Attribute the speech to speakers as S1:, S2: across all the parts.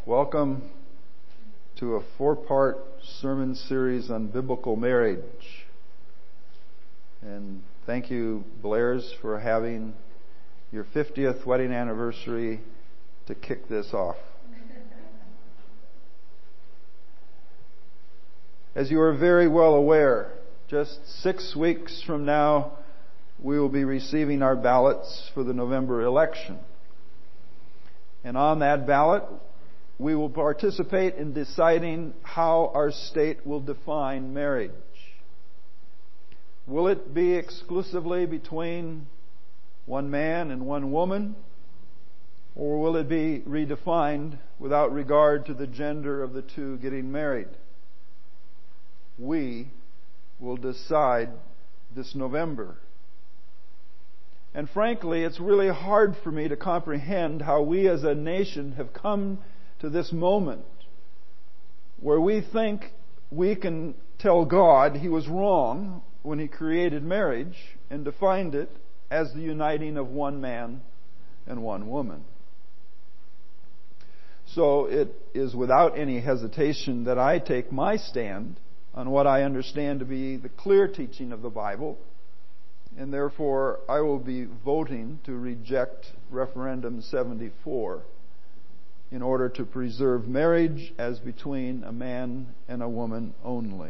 S1: Welcome to a 4-part sermon series on biblical marriage. And thank you, Blairs, for having your 50th wedding anniversary to kick this off. As you are very well aware, just 6 weeks from now, we will be receiving our ballots for the November election. And on that ballot, we will participate in deciding how our state will define marriage. Will it be exclusively between one man and one woman? Or will it be redefined without regard to the gender of the two getting married? We will decide this November. And frankly, it's really hard for me to comprehend how we as a nation have come to this moment where we think we can tell God He was wrong when He created marriage and defined it as the uniting of one man and one woman. So it is without any hesitation that I take my stand on what I understand to be the clear teaching of the Bible, and therefore I will be voting to reject Referendum 74 in order to preserve marriage as between a man and a woman only.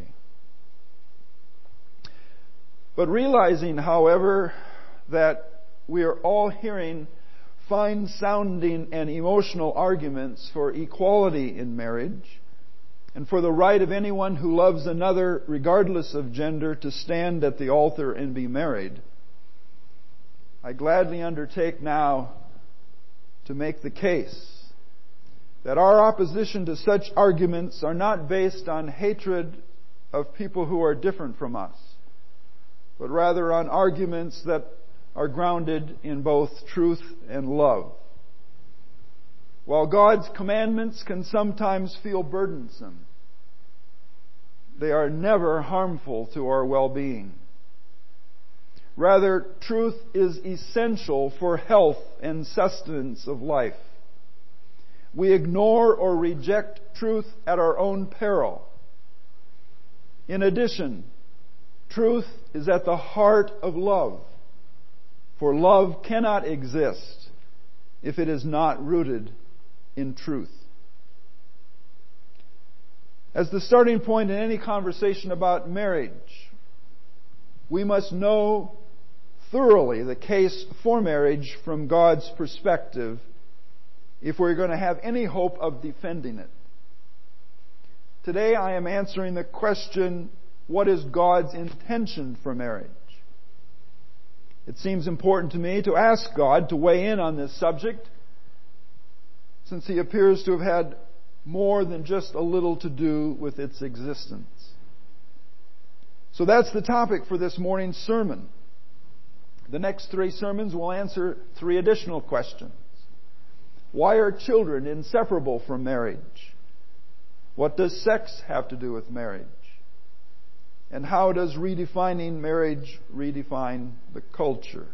S1: But realizing, however, that we are all hearing fine-sounding and emotional arguments for equality in marriage and for the right of anyone who loves another, regardless of gender, to stand at the altar and be married, I gladly undertake now to make the case that our opposition to such arguments are not based on hatred of people who are different from us, but rather on arguments that are grounded in both truth and love. While God's commandments can sometimes feel burdensome, they are never harmful to our well-being. Rather, truth is essential for health and sustenance of life. We ignore or reject truth at our own peril. In addition, truth is at the heart of love, for love cannot exist if it is not rooted in truth. As the starting point in any conversation about marriage, we must know thoroughly the case for marriage from God's perspective if we're going to have any hope of defending it. Today I am answering the question, what is God's intention for marriage? It seems important to me to ask God to weigh in on this subject, since He appears to have had more than just a little to do with its existence. So that's the topic for this morning's sermon. The next 3 sermons will answer 3 additional questions. Why are children inseparable from marriage? What does sex have to do with marriage? And how does redefining marriage redefine the culture?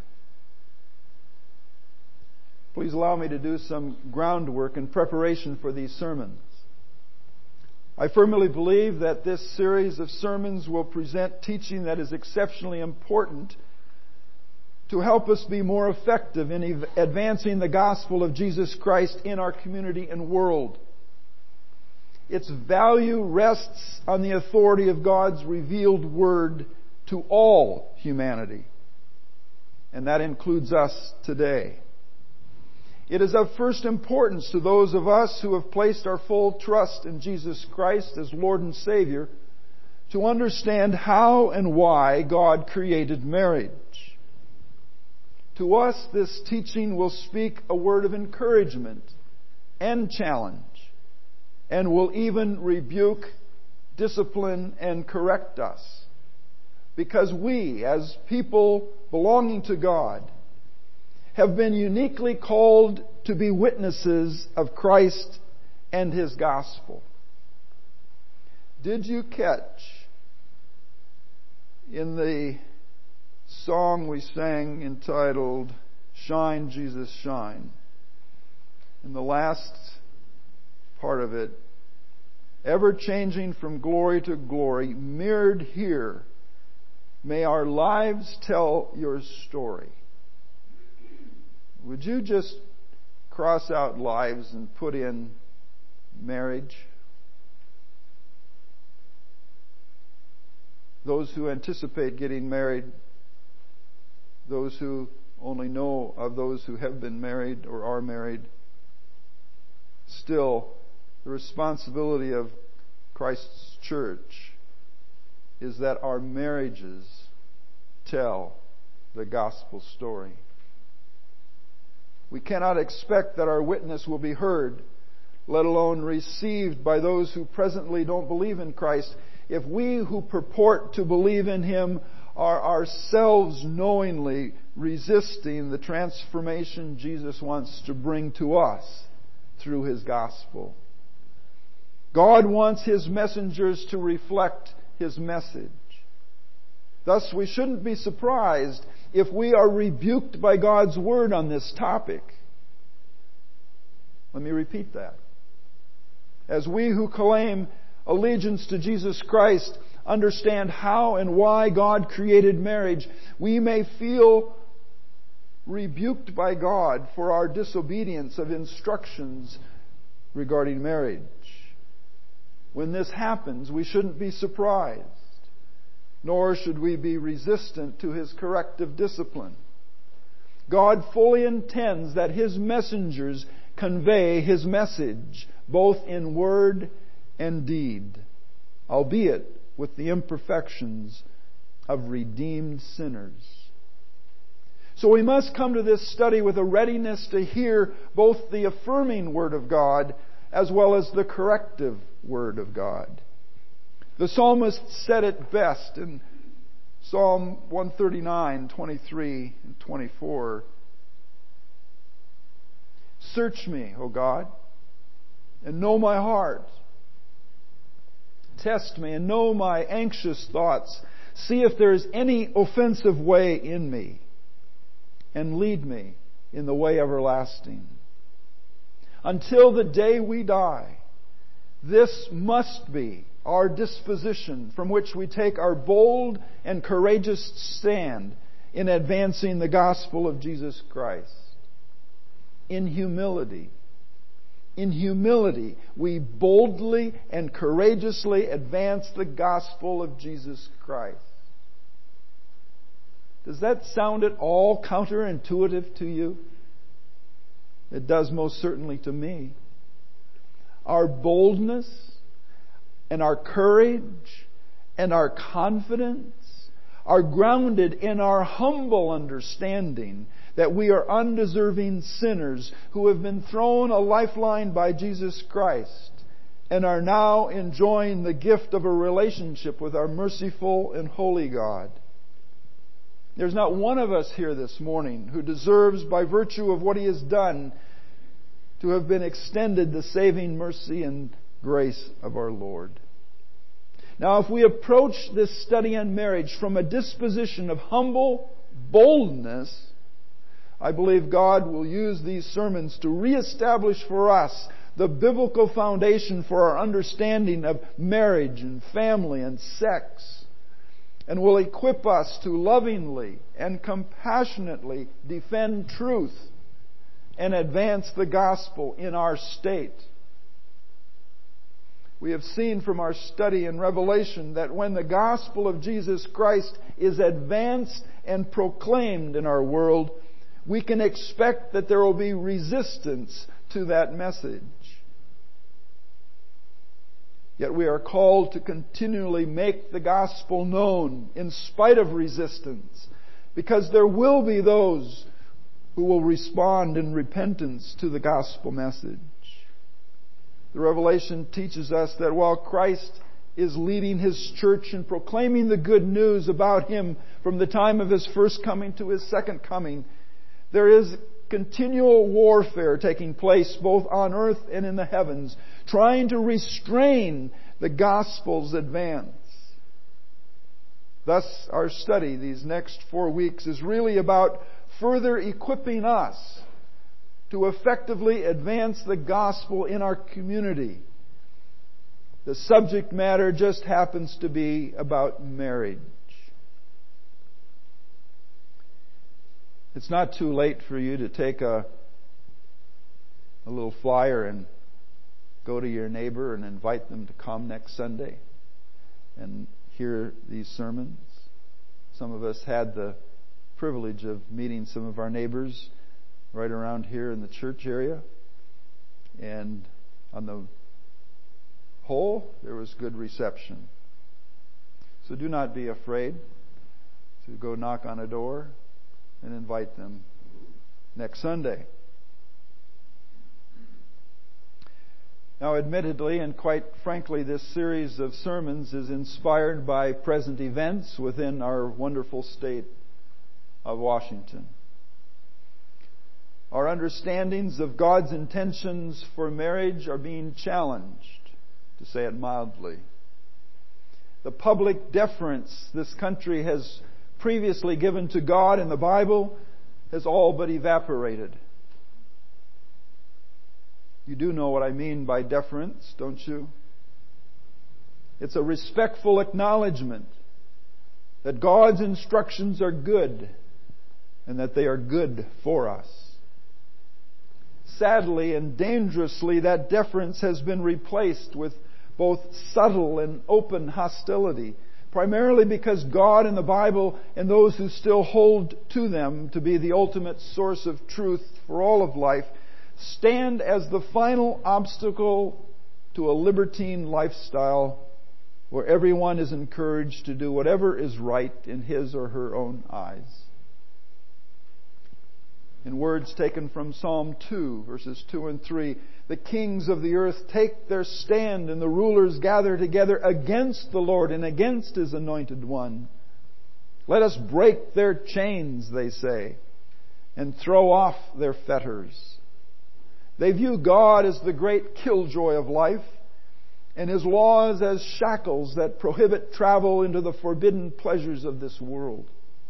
S1: Please allow me to do some groundwork in preparation for these sermons. I firmly believe that this series of sermons will present teaching that is exceptionally important to help us be more effective in advancing the gospel of Jesus Christ in our community and world. Its value rests on the authority of God's revealed word to all humanity, and that includes us today. It is of first importance to those of us who have placed our full trust in Jesus Christ as Lord and Savior to understand how and why God created marriage. To us, this teaching will speak a word of encouragement and challenge, and will even rebuke, discipline, and correct us. Because we, as people belonging to God, have been uniquely called to be witnesses of Christ and His gospel. Did you catch in the song we sang entitled "Shine, Jesus, Shine," in the last part of it, ever changing from glory to glory, mirrored here. May our lives tell your story. Would you just cross out lives and put in marriage? Those who anticipate getting married, those who only know of those who have been married or are married, still, the responsibility of Christ's church is that our marriages tell the gospel story. We cannot expect that our witness will be heard, let alone received by those who presently don't believe in Christ, if we who purport to believe in Him are ourselves knowingly resisting the transformation Jesus wants to bring to us through His gospel. God wants His messengers to reflect His message. Thus, we shouldn't be surprised if we are rebuked by God's Word on this topic. Let me repeat that. As we who claim allegiance to Jesus Christ understand how and why God created marriage, we may feel rebuked by God for our disobedience of instructions regarding marriage. When this happens, we shouldn't be surprised, nor should we be resistant to His corrective discipline. God fully intends that His messengers convey His message, both in word and deed, albeit with the imperfections of redeemed sinners. So we must come to this study with a readiness to hear both the affirming Word of God as well as the corrective Word of God. The psalmist said it best in Psalm 139, 23 and 24. Search me, O God, and know my heart. Test me and know my anxious thoughts. See if there is any offensive way in me, and lead me in the way everlasting. Until the day we die, this must be our disposition from which we take our bold and courageous stand in advancing the gospel of Jesus Christ. In humility, we boldly and courageously advance the gospel of Jesus Christ. Does that sound at all counterintuitive to you? It does most certainly to me. Our boldness and our courage and our confidence are grounded in our humble understanding that we are undeserving sinners who have been thrown a lifeline by Jesus Christ and are now enjoying the gift of a relationship with our merciful and holy God. There's not one of us here this morning who deserves, by virtue of what He has done, to have been extended the saving mercy and grace of our Lord. Now, if we approach this study on marriage from a disposition of humble boldness, I believe God will use these sermons to reestablish for us the biblical foundation for our understanding of marriage and family and sex, and will equip us to lovingly and compassionately defend truth and advance the gospel in our state. We have seen from our study in Revelation that when the gospel of Jesus Christ is advanced and proclaimed in our world, we can expect that there will be resistance to that message. Yet we are called to continually make the gospel known in spite of resistance, because there will be those who will respond in repentance to the gospel message. The Revelation teaches us that while Christ is leading His church in proclaiming the good news about Him from the time of His first coming to His second coming, there is continual warfare taking place both on earth and in the heavens, trying to restrain the gospel's advance. Thus, our study these next 4 weeks is really about further equipping us to effectively advance the gospel in our community. The subject matter just happens to be about marriage. It's not too late for you to take a little flyer and go to your neighbor and invite them to come next Sunday and hear these sermons. Some of us had the privilege of meeting some of our neighbors right around here in the church area. And on the whole, there was good reception. So do not be afraid to go knock on a door and invite them next Sunday. Now, admittedly and quite frankly, this series of sermons is inspired by present events within our wonderful state of Washington. Our understandings of God's intentions for marriage are being challenged, to say it mildly. The public deference this country has previously given to God and the Bible has all but evaporated. You do know what I mean by deference, don't you? It's a respectful acknowledgement that God's instructions are good and that they are good for us. Sadly and dangerously, that deference has been replaced with both subtle and open hostility, primarily because God and the Bible and those who still hold to them to be the ultimate source of truth for all of life stand as the final obstacle to a libertine lifestyle where everyone is encouraged to do whatever is right in his or her own eyes. In words taken from Psalm 2, verses 2 and 3, the kings of the earth take their stand and the rulers gather together against the Lord and against His anointed one. Let us break their chains, they say, and throw off their fetters. They view God as the great killjoy of life and His laws as shackles that prohibit travel into the forbidden pleasures of this world.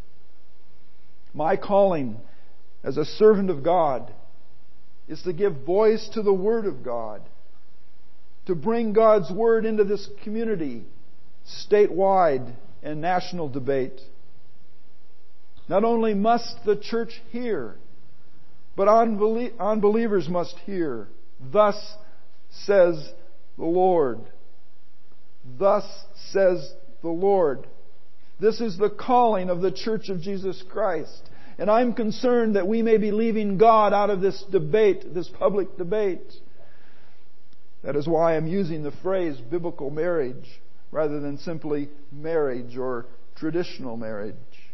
S1: My calling as a servant of God is to give voice to the Word of God, to bring God's Word into this community, statewide and national debate. Not only must the church hear, but unbelievers must hear. Thus says the Lord. Thus says the Lord. This is the calling of the Church of Jesus Christ. And I'm concerned that we may be leaving God out of this debate, this public debate. That is why I'm using the phrase biblical marriage rather than simply marriage or traditional marriage.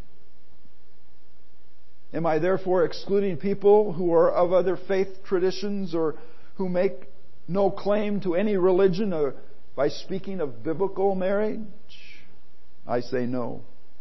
S1: Am I therefore excluding people who are of other faith traditions or who make no claim to any religion by speaking of biblical marriage? I say no.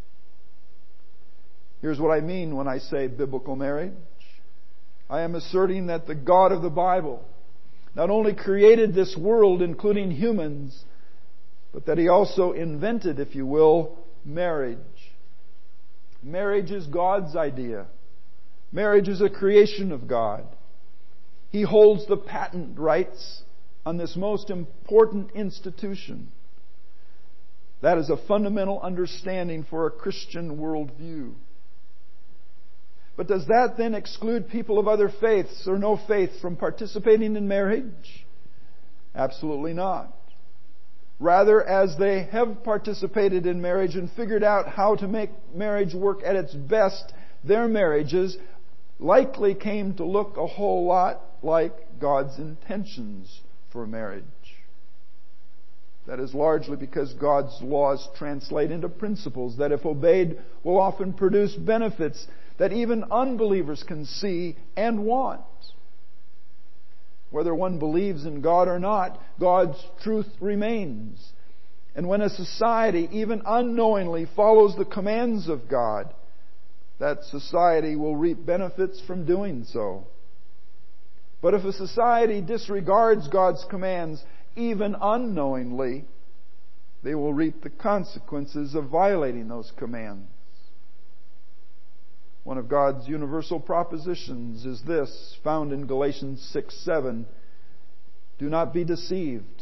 S1: Here's what I mean when I say biblical marriage. I am asserting that the God of the Bible not only created this world, including humans, but that He also invented, if you will, marriage. Marriage is God's idea. Marriage is a creation of God. He holds the patent rights on this most important institution. That is a fundamental understanding for a Christian worldview. But does that then exclude people of other faiths or no faith from participating in marriage? Absolutely not. Rather, as they have participated in marriage and figured out how to make marriage work at its best, their marriages likely came to look a whole lot like God's intentions for marriage. That is largely because God's laws translate into principles that, if obeyed, will often produce benefits that even unbelievers can see and want. Whether one believes in God or not, God's truth remains. And when a society, even unknowingly, follows the commands of God, that society will reap benefits from doing so. But if a society disregards God's commands, even unknowingly, they will reap the consequences of violating those commands. One of God's universal propositions is this, found in Galatians 6:7. Do not be deceived.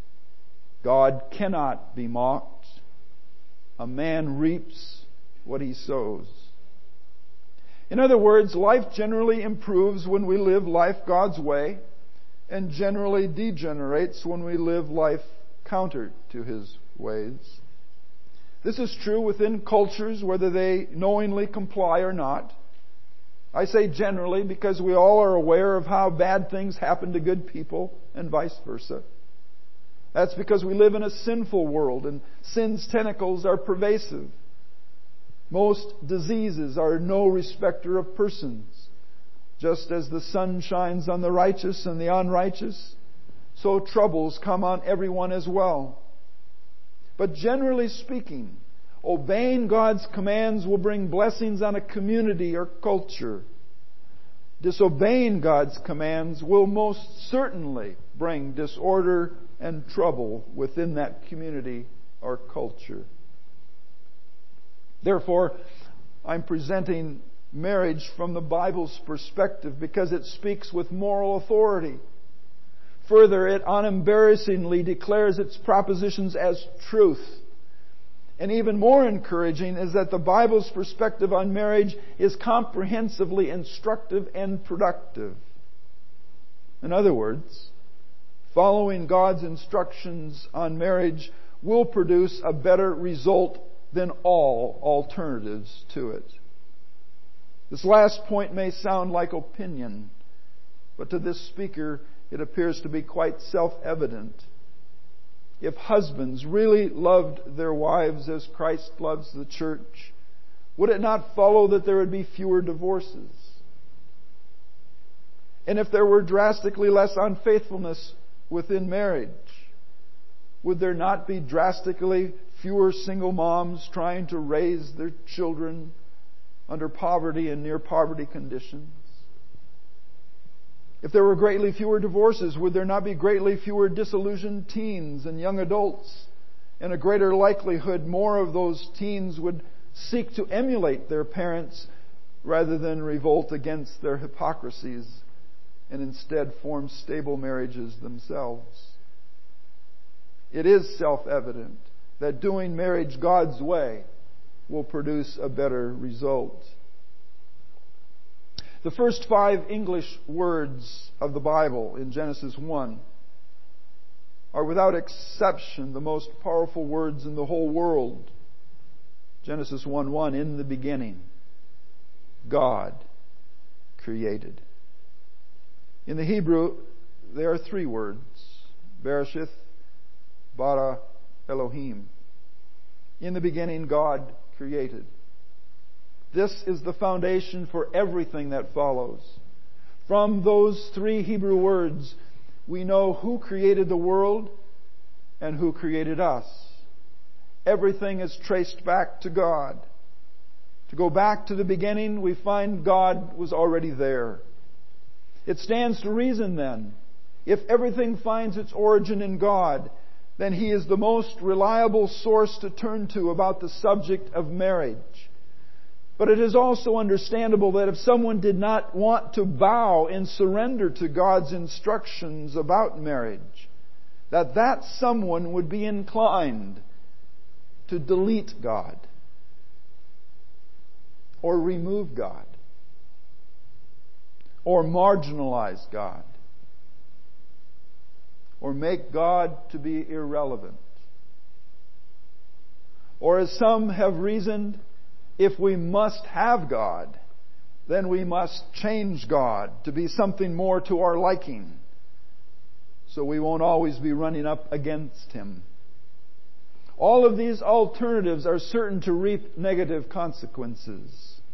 S1: God cannot be mocked. A man reaps what he sows. In other words, life generally improves when we live life God's way, and generally degenerates when we live life counter to His ways. This is true within cultures, whether they knowingly comply or not. I say generally because we all are aware of how bad things happen to good people and vice versa. That's because we live in a sinful world and sin's tentacles are pervasive. Most diseases are no respecter of persons. Just as the sun shines on the righteous and the unrighteous, so troubles come on everyone as well. But generally speaking, obeying God's commands will bring blessings on a community or culture. Disobeying God's commands will most certainly bring disorder and trouble within that community or culture. Therefore, I'm presenting marriage from the Bible's perspective because it speaks with moral authority. Further, it unembarrassingly declares its propositions as truth. And even more encouraging is that the Bible's perspective on marriage is comprehensively instructive and productive. In other words, following God's instructions on marriage will produce a better result than all alternatives to it. This last point may sound like opinion, but to this speaker it appears to be quite self-evident. If husbands really loved their wives as Christ loves the church, would it not follow that there would be fewer divorces? And if there were drastically less unfaithfulness within marriage, would there not be drastically fewer single moms trying to raise their children under poverty and near poverty conditions? If there were greatly fewer divorces, would there not be greatly fewer disillusioned teens and young adults? And a greater likelihood more of those teens would seek to emulate their parents rather than revolt against their hypocrisies and instead form stable marriages themselves. It is self-evident that doing marriage God's way will produce a better result. The first 5 English words of the Bible in Genesis 1 are without exception the most powerful words in the whole world. Genesis 1:1, in the beginning, God created. In the Hebrew, there are 3 words, Bereshith, Bara, Elohim. In the beginning, God created. This is the foundation for everything that follows. From those 3 Hebrew words, we know who created the world and who created us. Everything is traced back to God. To go back to the beginning, we find God was already there. It stands to reason then, if everything finds its origin in God, then He is the most reliable source to turn to about the subject of marriage. But it is also understandable that if someone did not want to bow and surrender to God's instructions about marriage, that someone would be inclined to delete God or remove God or marginalize God or make God to be irrelevant. Or as some have reasoned, if we must have God, then we must change God to be something more to our liking, so we won't always be running up against Him. All of these alternatives are certain to reap negative consequences.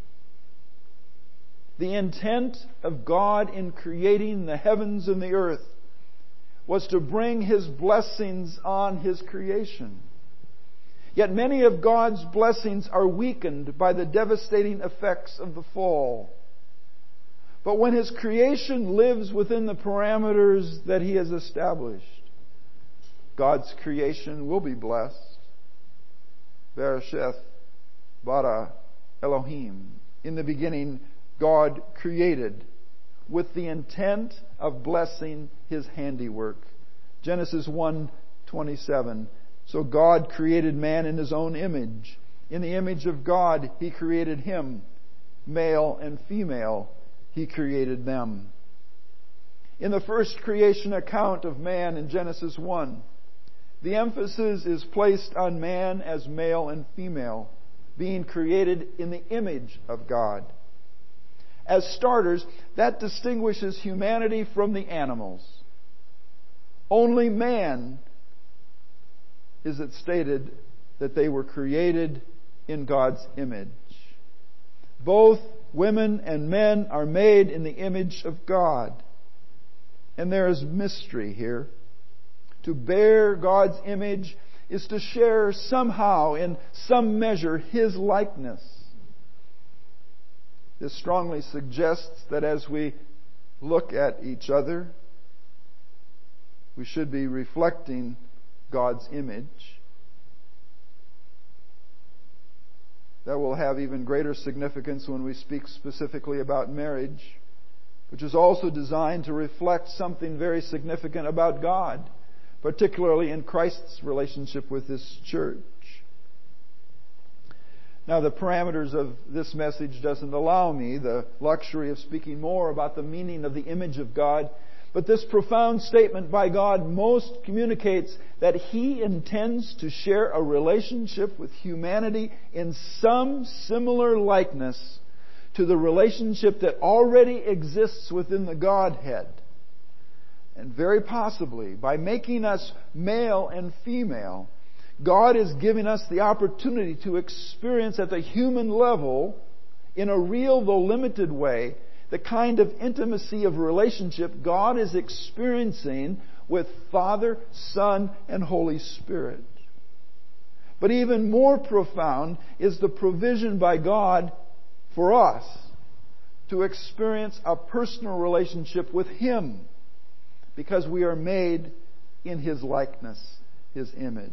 S1: The intent of God in creating the heavens and the earth was to bring His blessings on His creation. Yet many of God's blessings are weakened by the devastating effects of the fall. But when His creation lives within the parameters that He has established, God's creation will be blessed. Bereshith, bara, Elohim. in the beginning God created with the intent of blessing His handiwork. Genesis 1:27. So God created man in His own image. In the image of God He created him. Male and female He created them. In the first creation account of man in Genesis 1, the emphasis is placed on man as male and female, being created in the image of God. As starters, that distinguishes humanity from the animals. Only man is it stated that they were created in God's image. Both women and men are made in the image of God. And there is mystery here. To bear God's image is to share somehow, in some measure, His likeness. This strongly suggests that as we look at each other, we should be reflecting God's image. That will have even greater significance when we speak specifically about marriage, which is also designed to reflect something very significant about God, particularly in Christ's relationship with His church. Now, the parameters of this message doesn't allow me the luxury of speaking more about the meaning of the image of God, but this profound statement by God most communicates that He intends to share a relationship with humanity in some similar likeness to the relationship that already exists within the Godhead. And very possibly, by making us male and female, God is giving us the opportunity to experience at the human level, in a real though limited way, the kind of intimacy of relationship God is experiencing with Father, Son, and Holy Spirit. But even more profound is the provision by God for us to experience a personal relationship with Him, because we are made in His likeness, His image.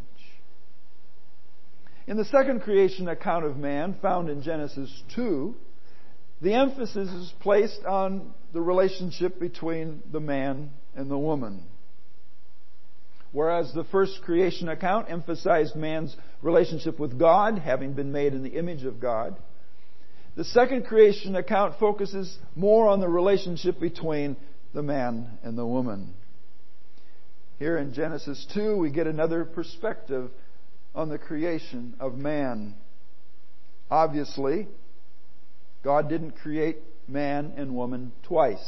S1: In the second creation account of man, found in Genesis 2, the emphasis is placed on the relationship between the man and the woman. Whereas the first creation account emphasized man's relationship with God, having been made in the image of God, the second creation account focuses more on the relationship between the man and the woman. Here in Genesis 2, we get another perspective on the creation of man. Obviously, God didn't create man and woman twice.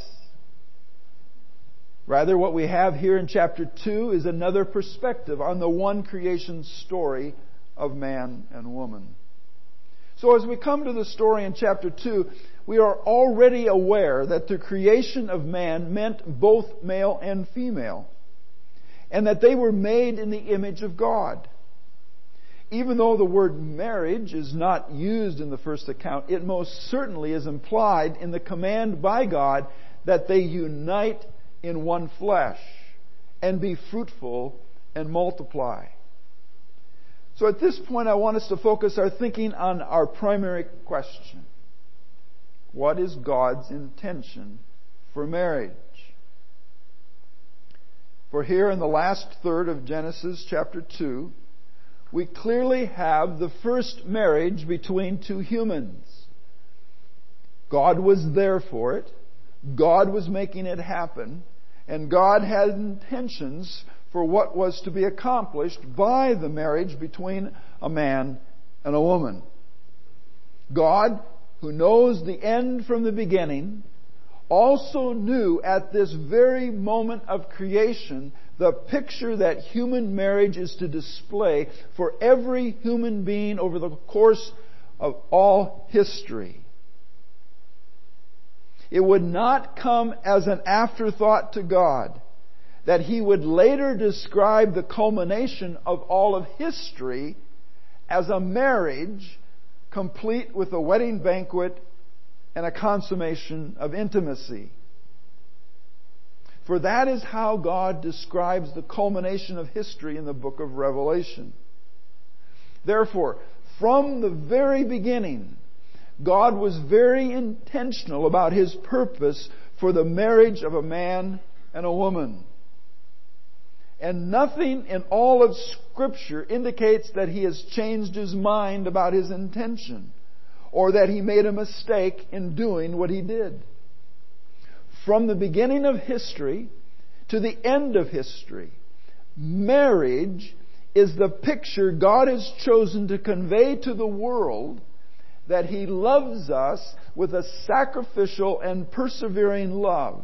S1: Rather, what we have here in chapter 2 is another perspective on the one creation story of man and woman. So as we come to the story in chapter 2, we are already aware that the creation of man meant both male and female, and that they were made in the image of God. Even though the word marriage is not used in the first account, it most certainly is implied in the command by God that they unite in one flesh and be fruitful and multiply. So at this point, I want us to focus our thinking on our primary question. What is God's intention for marriage? For here in the last third of Genesis chapter 2, we clearly have the first marriage between two humans. God was there for it. God was making it happen. And God had intentions for what was to be accomplished by the marriage between a man and a woman. God, who knows the end from the beginning, also knew at this very moment of creation the picture that human marriage is to display for every human being over the course of all history. It would not come as an afterthought to God that He would later describe the culmination of all of history as a marriage complete with a wedding banquet and a consummation of intimacy. For that is how God describes the culmination of history in the book of Revelation. Therefore, from the very beginning, God was very intentional about His purpose for the marriage of a man and a woman. And nothing in all of Scripture indicates that He has changed His mind about His intention, or that He made a mistake in doing what He did. From the beginning of history to the end of history, marriage is the picture God has chosen to convey to the world that He loves us with a sacrificial and persevering love.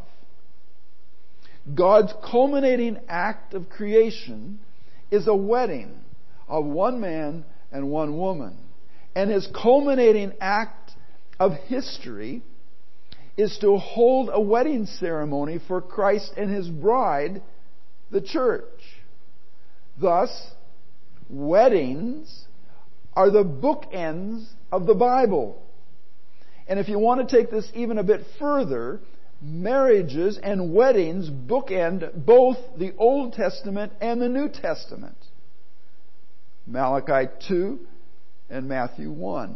S1: God's culminating act of creation is a wedding of one man and one woman. And His culminating act of history is to hold a wedding ceremony for Christ and His bride, the church. Thus, weddings are the bookends of the Bible. And if you want to take this even a bit further, marriages and weddings bookend both the Old Testament and the New Testament. Malachi 2 and Matthew 1.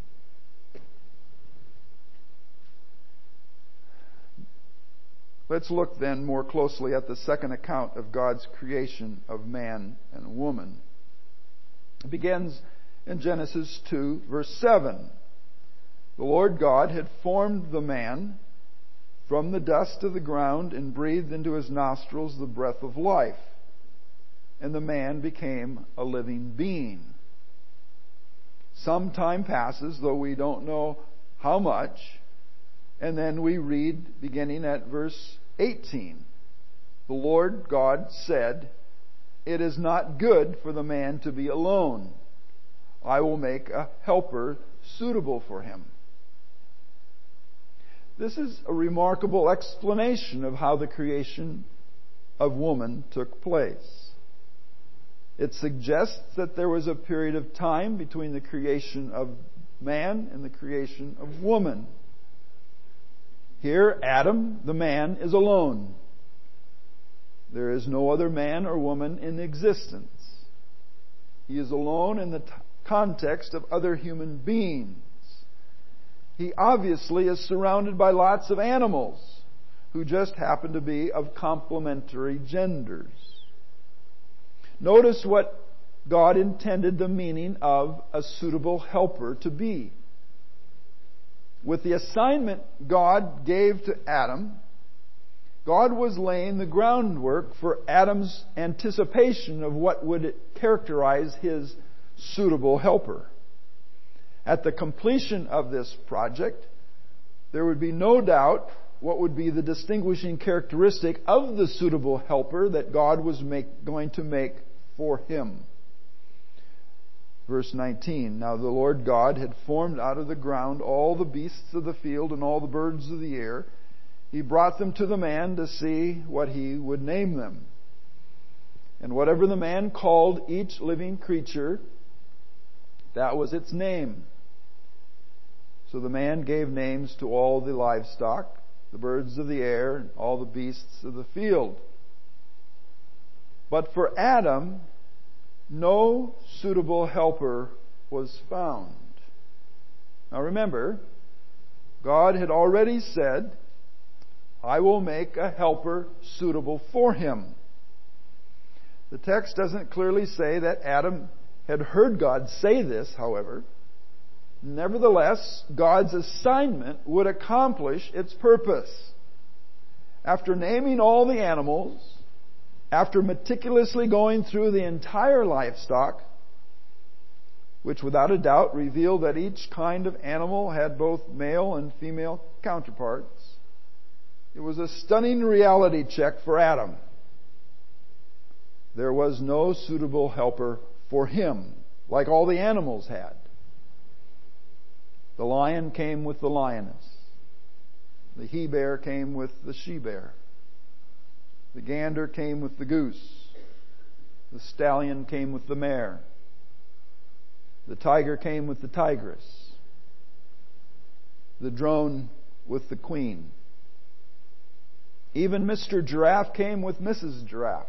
S1: Let's look then more closely at the second account of God's creation of man and woman. It begins in Genesis 2, verse 7. The Lord God had formed the man from the dust of the ground and breathed into his nostrils the breath of life. And the man became a living being. Some time passes, though we don't know how much. And then we read, beginning at verse 18, the Lord God said, "It is not good for the man to be alone. I will make a helper suitable for him." This is a remarkable explanation of how the creation of woman took place. It suggests that there was a period of time between the creation of man and the creation of woman. Here, Adam, the man, is alone. There is no other man or woman in existence. He is alone in the context of other human beings. He obviously is surrounded by lots of animals who just happen to be of complementary genders. Notice what God intended the meaning of a suitable helper to be. With the assignment God gave to Adam, God was laying the groundwork for Adam's anticipation of what would characterize his suitable helper. At the completion of this project, there would be no doubt what would be the distinguishing characteristic of the suitable helper that God was going to make for him. Verse 19, "Now the Lord God had formed out of the ground all the beasts of the field and all the birds of the air. He brought them to the man to see what he would name them. And whatever the man called each living creature, that was its name. So the man gave names to all the livestock, the birds of the air, and all the beasts of the field. But for Adam, no suitable helper was found." Now remember, God had already said, "I will make a helper suitable for him." The text doesn't clearly say that Adam had heard God say this, however. Nevertheless, God's assignment would accomplish its purpose. After naming all the animals, after meticulously going through the entire livestock, which without a doubt revealed that each kind of animal had both male and female counterparts, it was a stunning reality check for Adam. There was no suitable helper for him, like all the animals had. The lion came with the lioness. The he-bear came with the she-bear. The gander came with the goose. The stallion came with the mare. The tiger came with the tigress. The drone with the queen. Even Mr. Giraffe came with Mrs. Giraffe.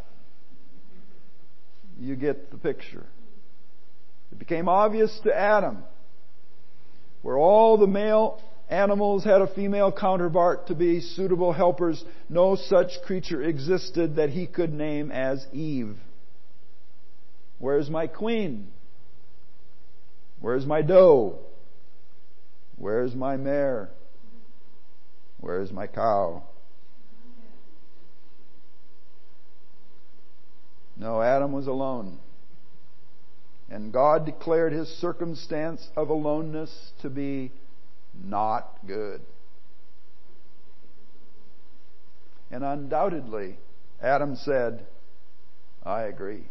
S1: You get the picture. It became obvious to Adam where all the male animals had a female counterpart to be suitable helpers, no such creature existed that he could name as Eve. Where's my queen? Where's my doe? Where's my mare? Where's my cow? No, Adam was alone. And God declared his circumstance of aloneness to be not good. And undoubtedly, Adam said, I agree.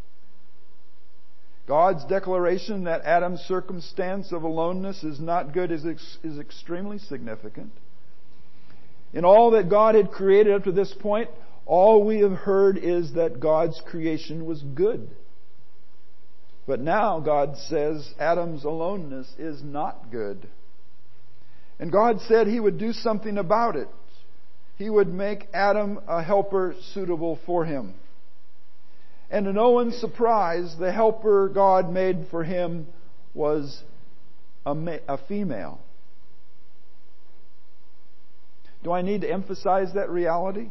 S1: God's declaration that Adam's circumstance of aloneness is not good is extremely significant. In all that God had created up to this point, all we have heard is that God's creation was good. But now God says Adam's aloneness is not good. And God said He would do something about it. He would make Adam a helper suitable for him. And to no one's surprise, the helper God made for him was a female. Do I need to emphasize that reality?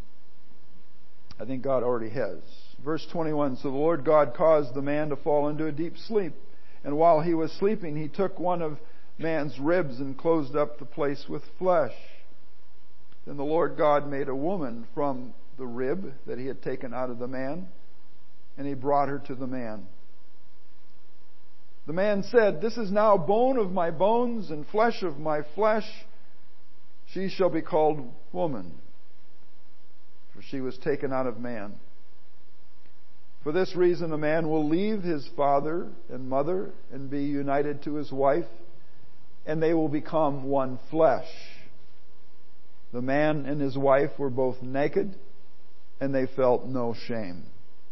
S1: I think God already has. Verse 21, so the Lord God caused the man to fall into a deep sleep. And while he was sleeping, He took one of man's ribs and closed up the place with flesh. Then the Lord God made a woman from the rib that He had taken out of the man, and He brought her to the man. The man said, this is now bone of my bones and flesh of my flesh. She shall be called woman, for she was taken out of man. For this reason a man will leave his father and mother and be united to his wife, and they will become one flesh. The man and his wife were both naked, and they felt no shame.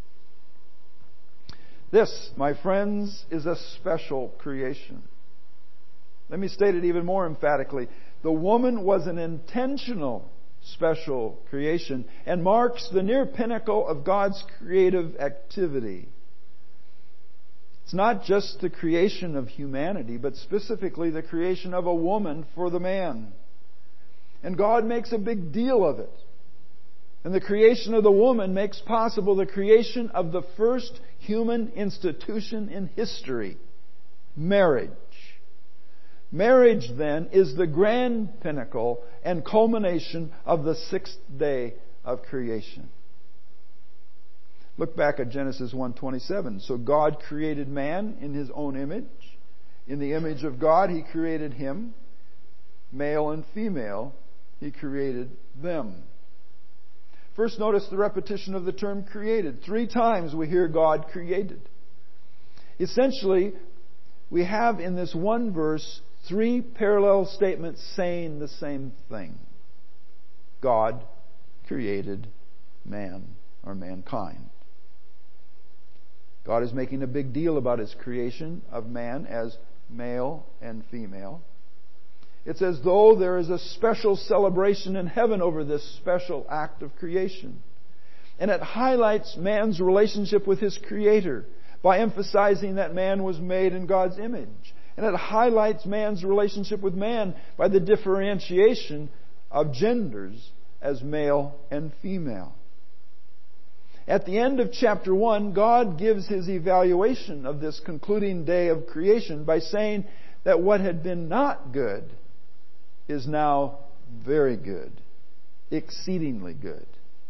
S1: This, my friends, is a special creation. Let me state it even more emphatically. The woman was an intentional special creation and marks the near pinnacle of God's creative activity. It's not just the creation of humanity, but specifically the creation of a woman for the man. And God makes a big deal of it. And the creation of the woman makes possible the creation of the first human institution in history, marriage. Marriage, then, is the grand pinnacle and culmination of the sixth day of creation. Look back at Genesis 1:27. So God created man in His own image. In the image of God, He created him. Male and female, He created them. First, notice the repetition of the term created. 3 times we hear God created. Essentially, we have in this one verse 3 parallel statements saying the same thing. God created man or mankind. God is making a big deal about His creation of man as male and female. It's as though there is a special celebration in heaven over this special act of creation. And it highlights man's relationship with his Creator by emphasizing that man was made in God's image. And it highlights man's relationship with man by the differentiation of genders as male and female. At the end of chapter 1, God gives His evaluation of this concluding day of creation by saying that what had been not good is now very good, exceedingly good.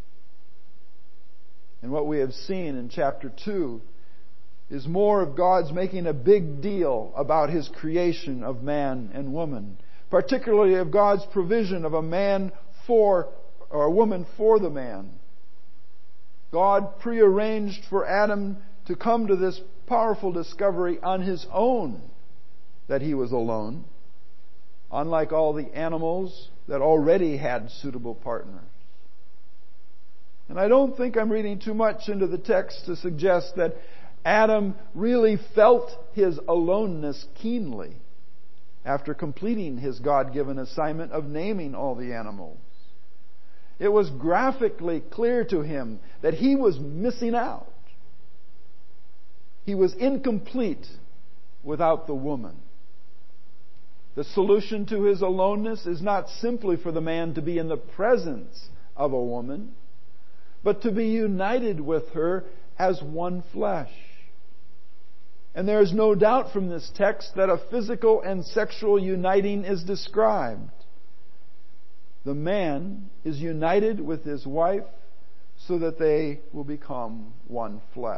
S1: And what we have seen in chapter 2 is more of God's making a big deal about His creation of man and woman, particularly of God's provision of a man for, or a woman for the man. God prearranged for Adam to come to this powerful discovery on his own that he was alone, unlike all the animals that already had suitable partners. And I don't think I'm reading too much into the text to suggest that Adam really felt his aloneness keenly after completing his God-given assignment of naming all the animals. It was graphically clear to him that he was missing out. He was incomplete without the woman. The solution to his aloneness is not simply for the man to be in the presence of a woman, but to be united with her as one flesh. And there is no doubt from this text that a physical and sexual uniting is described. The man is united with his wife so that they will become one flesh.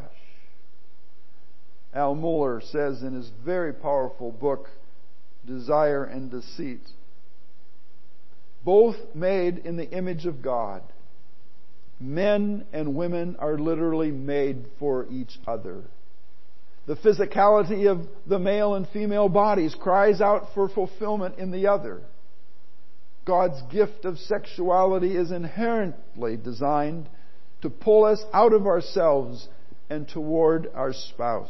S1: Al Mohler says in his very powerful book, Desire and Deceit, both made in the image of God, men and women are literally made for each other. The physicality of the male and female bodies cries out for fulfillment in the other. God's gift of sexuality is inherently designed to pull us out of ourselves and toward our spouse.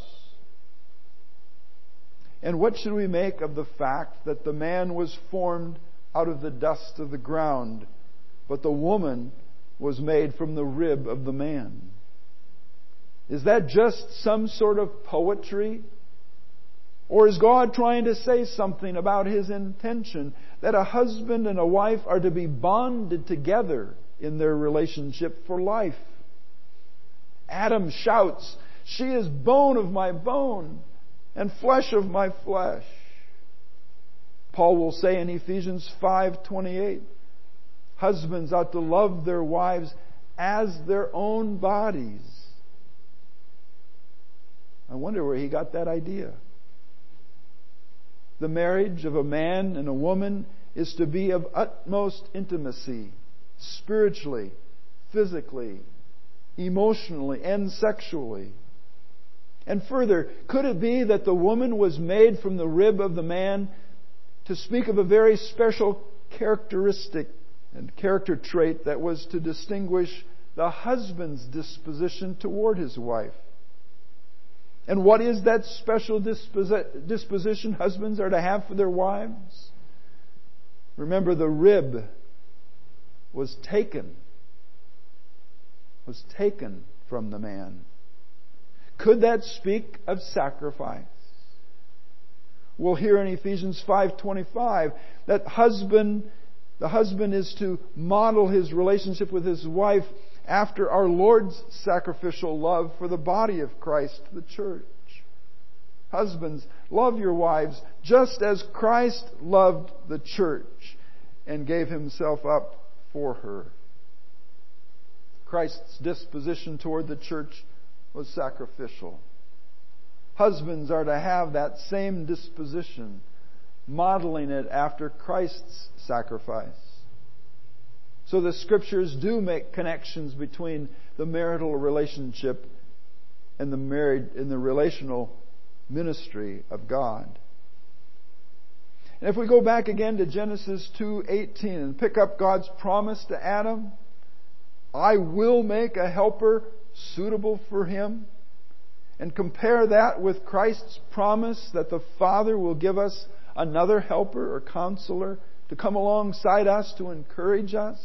S1: And what should we make of the fact that the man was formed out of the dust of the ground, but the woman was made from the rib of the man? Is that just some sort of poetry? Or is God trying to say something about His intention that a husband and a wife are to be bonded together in their relationship for life? Adam shouts, "She is bone of my bone and flesh of my flesh." Paul will say in Ephesians 5:28, husbands ought to love their wives as their own bodies. I wonder where he got that idea. The marriage of a man and a woman is to be of utmost intimacy, spiritually, physically, emotionally, and sexually. And further, could it be that the woman was made from the rib of the man to speak of a very special characteristic and character trait that was to distinguish the husband's disposition toward his wife? And what is that special disposition husbands are to have for their wives? Remember, the rib was taken from the man. Could that speak of sacrifice? We'll hear in Ephesians 5:25 that the husband is to model his relationship with his wife after our Lord's sacrificial love for the body of Christ, the church. Husbands, love your wives just as Christ loved the church and gave Himself up for her. Christ's disposition toward the church was sacrificial. Husbands are to have that same disposition, modeling it after Christ's sacrifice. So the Scriptures do make connections between the marital relationship and the relational ministry of God. And if we go back again to Genesis 2:18 and pick up God's promise to Adam, I will make a helper suitable for him, and compare that with Christ's promise that the Father will give us another helper or counselor to come alongside us to encourage us,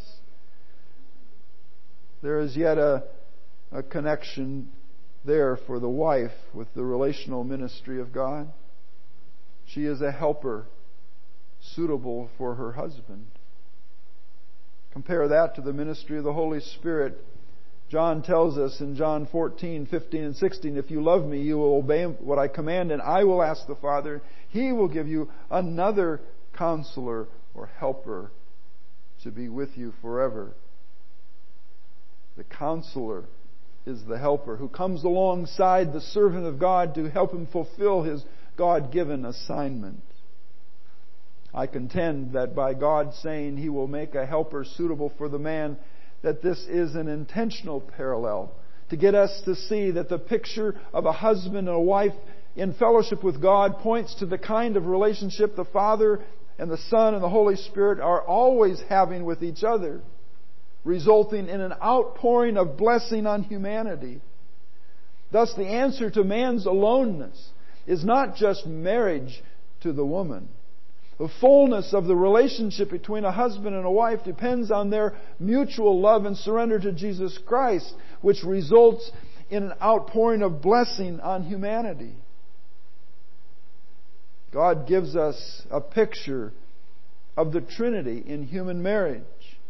S1: there is yet a connection there for the wife with the relational ministry of God. She is a helper suitable for her husband. Compare that to the ministry of the Holy Spirit. John tells us in John 14:15 and 16, if you love me, you will obey what I command, and I will ask the Father. He will give you another counselor or helper to be with you forever. The counselor is the helper who comes alongside the servant of God to help him fulfill his God-given assignment. I contend that by God saying He will make a helper suitable for the man, that this is an intentional parallel to get us to see that the picture of a husband and a wife in fellowship with God points to the kind of relationship the Father and the Son and the Holy Spirit are always having with each other, resulting in an outpouring of blessing on humanity. Thus, the answer to man's aloneness is not just marriage to the woman. The fullness of the relationship between a husband and a wife depends on their mutual love and surrender to Jesus Christ, which results in an outpouring of blessing on humanity. God gives us a picture of the Trinity in human marriage.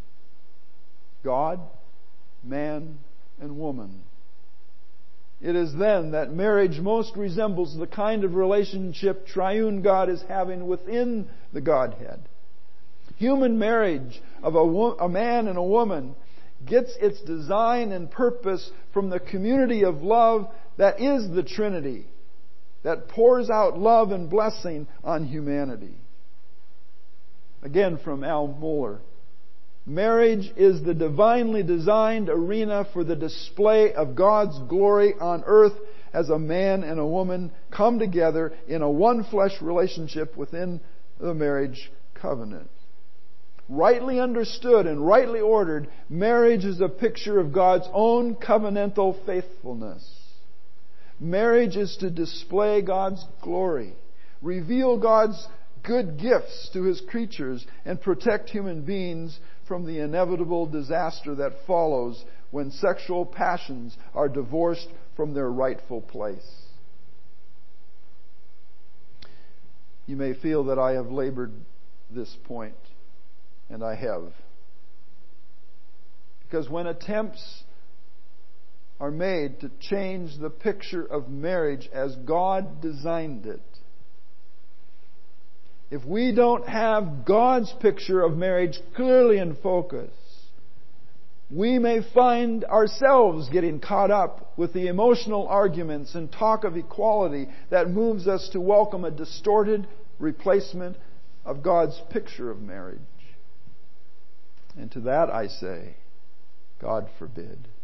S1: God, man, and woman. It is then that marriage most resembles the kind of relationship Triune God is having within the Godhead. Human marriage of a man and a woman gets its design and purpose from the community of love that is the Trinity, that pours out love and blessing on humanity. Again from Al Mohler. Marriage is the divinely designed arena for the display of God's glory on earth as a man and a woman come together in a one-flesh relationship within the marriage covenant. Rightly understood and rightly ordered, marriage is a picture of God's own covenantal faithfulness. Marriage is to display God's glory, reveal God's good gifts to His creatures, and protect human beings from the inevitable disaster that follows when sexual passions are divorced from their rightful place. You may feel that I have labored this point, and I have. Because when attempts are made to change the picture of marriage as God designed it, if we don't have God's picture of marriage clearly in focus, we may find ourselves getting caught up with the emotional arguments and talk of equality that moves us to welcome a distorted replacement of God's picture of marriage. And to that I say, God forbid.